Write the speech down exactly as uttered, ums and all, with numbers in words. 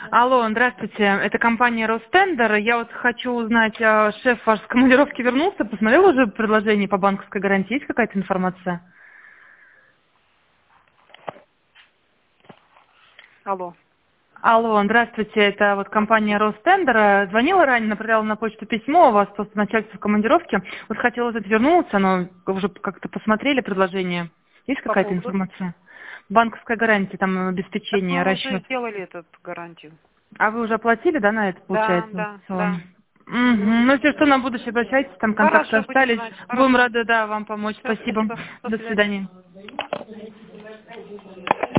Алло, здравствуйте. Это компания Ростендер. Я вот хочу узнать, а шеф ваш с командировки вернулся? Посмотрел уже предложение по банковской гарантии? Есть какая-то информация? Алло. Алло, здравствуйте. Это вот компания Ростендер. Звонила ранее, направляла на почту письмо. У вас просто начальство в командировке. Вот хотела узнать, вернулся, но уже как-то посмотрели предложение. Есть По какая-то поводу? информация? Банковская гарантия, там Так обеспечение, мы уже расчет. сделали эту гарантию. А вы уже оплатили, да, на это, Да, получается, да, инвестиционно? да. Мгм. Ну, если что, на будущее обращайтесь, там контакты Хорошо, будем остались. знать. Будем Хорошо. рады, да, вам помочь. Все, Спасибо. спасибо. До До свидания. свидания.